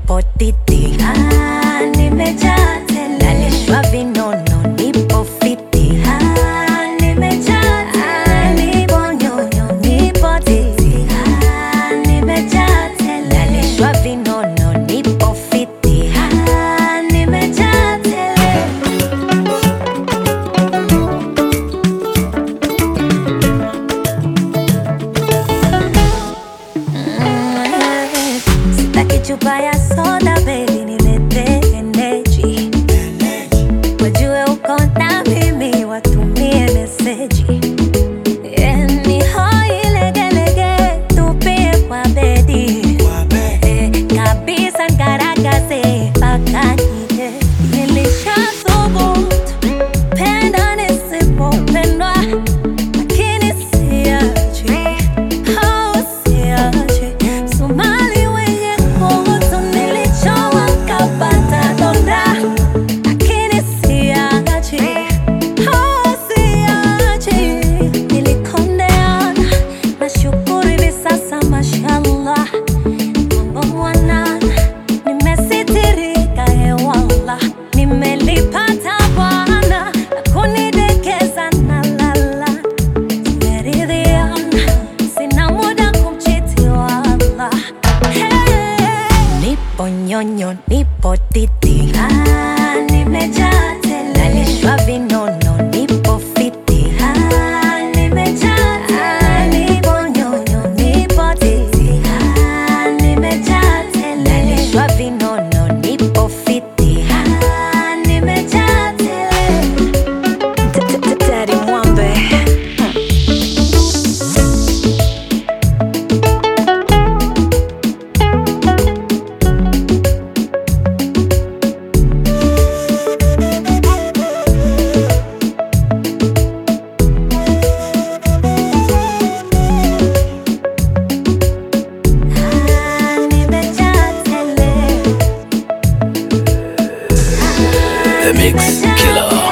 nipo titi. Nimejaa tele, nalishwa vinono, nipo fiti. Nimejaa tele, nipo nyonyo, nipo titi. Nimejaa tele, nalishwa vinono, nipo fiti. Nimejaa tele. Sitaki chupa ya soda baby, nilete energy. Wajue uko na mimi, watumie meseji. Ni hoi legelege, tupie kwa bedi. Kabisa ngaragaze, paka nje. Nilishathubutu, penda nisipopendwa, lakini siachi. Somali wenye kutu nilichowa kapata donda, lakini siachi. Siachi. Nilikondeana, nashukuru hivi sasa mashallah. Mambo mwanana, nimesitirika hewala. Nimelipata Bwana, na kunidekeza na lala. Tumeridhiana, sina muda kumchiti wala. Nipo nyonyo, nipo titi. Nimejaa tele, nalishwa vinono, nipo fiti. Nimejaa tele, nipo nyonyo, nipo titi. Nimejaa tele, nalishwa vinono, nipo fiti. Nimejaa tele. Daddy Mwambe. The Mix Killer.